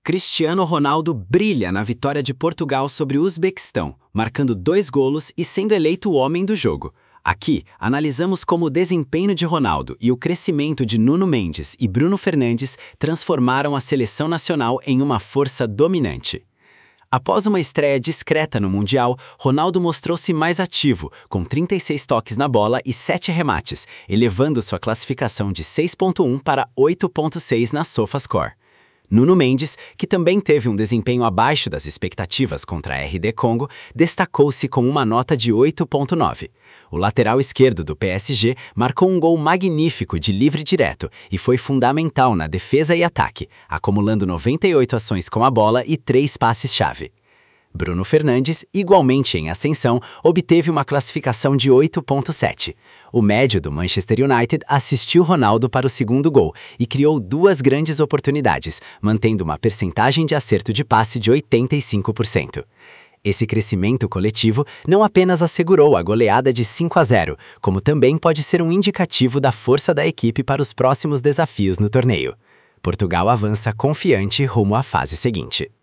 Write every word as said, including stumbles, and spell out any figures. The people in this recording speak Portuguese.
Cristiano Ronaldo brilha na vitória de Portugal sobre o Uzbequistão, marcando dois golos e sendo eleito o homem do jogo. Aqui, analisamos como o desempenho de Ronaldo e o crescimento de Nuno Mendes e Bruno Fernandes transformaram a seleção nacional em uma força dominante. Após uma estreia discreta no Mundial, Ronaldo mostrou-se mais ativo, com trinta e seis toques na bola e sete remates, elevando sua classificação de seis ponto um para oito ponto seis na SofaScore. Nuno Mendes, que também teve um desempenho abaixo das expectativas contra a R D Congo, destacou-se com uma nota de oito ponto nove. O lateral esquerdo do P S G marcou um gol magnífico de livre direto e foi fundamental na defesa e ataque, acumulando noventa e oito ações com a bola e três passes-chave. Bruno Fernandes, igualmente em ascensão, obteve uma classificação de oito ponto sete. O médio do Manchester United assistiu Ronaldo para o segundo gol e criou duas grandes oportunidades, mantendo uma percentagem de acerto de passe de oitenta e cinco por cento. Esse crescimento coletivo não apenas assegurou a goleada de cinco a zero, como também pode ser um indicativo da força da equipe para os próximos desafios no torneio. Portugal avança confiante rumo à fase seguinte.